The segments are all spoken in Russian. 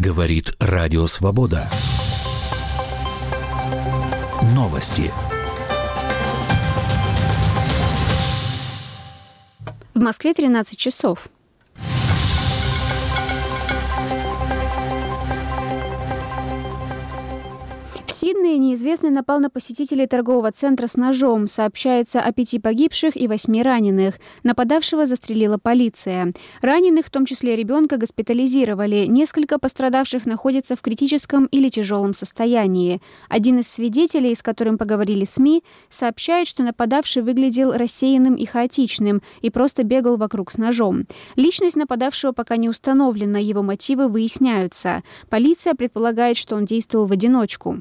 Говорит Радио Свобода. Новости. В Москве 13 часов. В Сиднее неизвестный напал на посетителей торгового центра с ножом. Сообщается о 5 погибших и 8 раненых. Нападавшего застрелила полиция. Раненых, в том числе ребенка, госпитализировали. Несколько пострадавших находятся в критическом или тяжелом состоянии. Один из свидетелей, с которым поговорили СМИ, сообщает, что нападавший выглядел рассеянным и хаотичным и просто бегал вокруг с ножом. Личность нападавшего пока не установлена, его мотивы выясняются. Полиция предполагает, что он действовал в одиночку.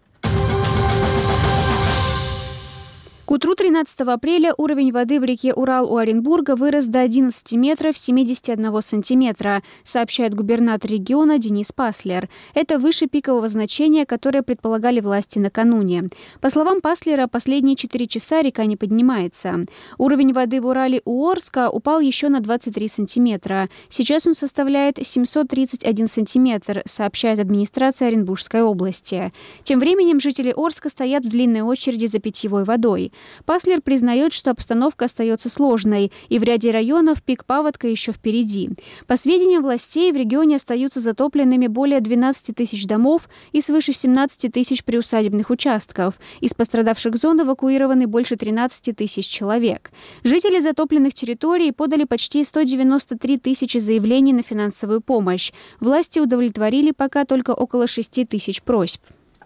К утру 13 апреля уровень воды в реке Урал у Оренбурга вырос до 11 метров 71 сантиметра, сообщает губернатор региона Денис Паслер. Это выше пикового значения, которое предполагали власти накануне. По словам Паслера, последние 4 часа река не поднимается. Уровень воды в Урале у Орска упал еще на 23 сантиметра. Сейчас он составляет 731 сантиметр, сообщает администрация Оренбургской области. Тем временем жители Орска стоят в длинной очереди за питьевой водой. Паслер признает, что обстановка остается сложной, и в ряде районов пик паводка еще впереди. По сведениям властей, в регионе остаются затопленными более 12 тысяч домов и свыше 17 тысяч приусадебных участков. Из пострадавших зон эвакуированы больше 13 тысяч человек. Жители затопленных территорий подали почти 193 тысячи заявлений на финансовую помощь. Власти удовлетворили пока только около 6 тысяч просьб.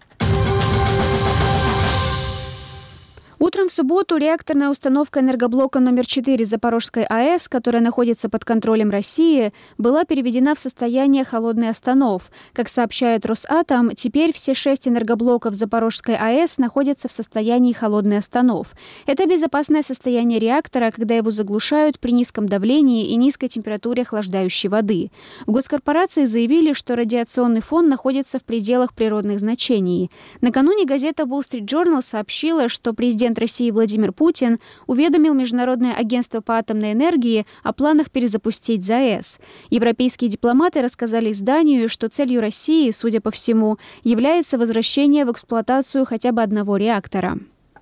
Утром в субботу реакторная установка энергоблока номер 4 Запорожской АЭС, которая находится под контролем России, была переведена в состояние холодный останов. Как сообщает Росатом, теперь все 6 энергоблоков Запорожской АЭС находятся в состоянии холодный останов. Это безопасное состояние реактора, когда его заглушают при низком давлении и низкой температуре охлаждающей воды. В госкорпорации заявили, что радиационный фон находится в пределах природных значений. Накануне газета Wall Street Journal сообщила, что президент России Владимир Путин уведомил Международное агентство по атомной энергии о планах перезапустить ЗАЭС. Европейские дипломаты рассказали изданию, что целью России, судя по всему, является возвращение в эксплуатацию хотя бы одного реактора.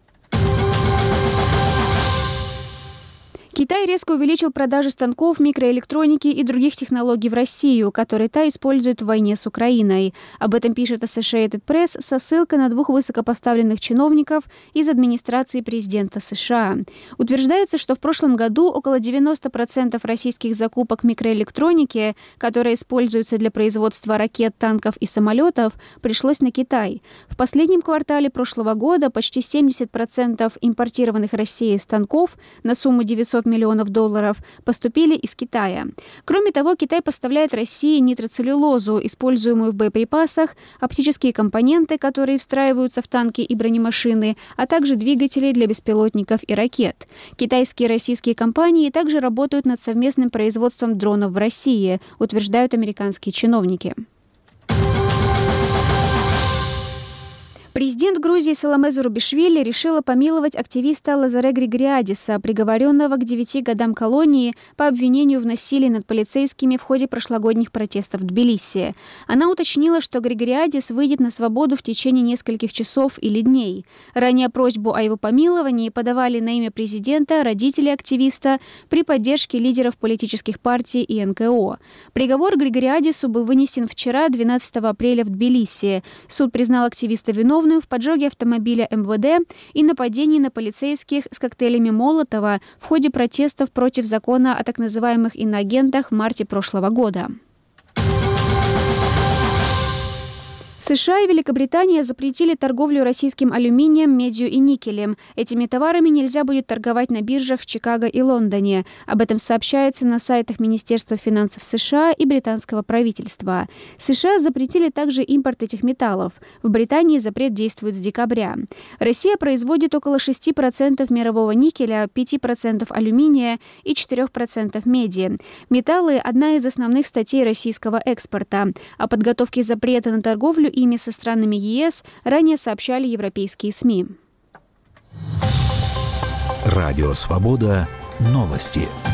Китай резко увеличил продажи станков, микроэлектроники и других технологий в Россию, которые та использует в войне с Украиной. Об этом пишет Associated Press со ссылкой на 2 высокопоставленных чиновников из администрации президента США. Утверждается, что в прошлом году около 90% российских закупок микроэлектроники, которые используются для производства ракет, танков и самолетов, пришлось на Китай. В последнем квартале прошлого года почти 70% импортированных Россией станков на сумму $900 миллионов поступили из Китая. Кроме того, Китай поставляет России нитроцеллюлозу, используемую в боеприпасах, оптические компоненты, которые встраиваются в танки и бронемашины, а также двигатели для беспилотников и ракет. Китайские и российские компании также работают над совместным производством дронов в России, утверждают американские чиновники. Президент Грузии Саломе Зурабишвили решила помиловать активиста Лазаре Григориадиса, приговоренного к 9 годам колонии по обвинению в насилии над полицейскими в ходе прошлогодних протестов в Тбилиси. Она уточнила, что Григориадис выйдет на свободу в течение нескольких часов или дней. Ранее просьбу о его помиловании подавали на имя президента родители активиста при поддержке лидеров политических партий и НКО. Приговор Григориадису был вынесен вчера, 12 апреля, в Тбилиси. Суд признал активиста виновным в поджоге автомобиля МВД и нападении на полицейских с коктейлями Молотова в ходе протестов против закона о так называемых иноагентах в марте прошлого года. США и Великобритания запретили торговлю российским алюминием, медью и никелем. Этими товарами нельзя будет торговать на биржах в Чикаго и Лондоне. Об этом сообщается на сайтах Министерства финансов США и британского правительства. США запретили также импорт этих металлов. В Британии запрет действует с декабря. Россия производит около 6% мирового никеля, 5% алюминия и 4% меди. Металлы – одна из основных статей российского экспорта. О подготовке запрета на торговлю ими со странами ЕС ранее сообщали европейские СМИ. Радио Свобода. Новости.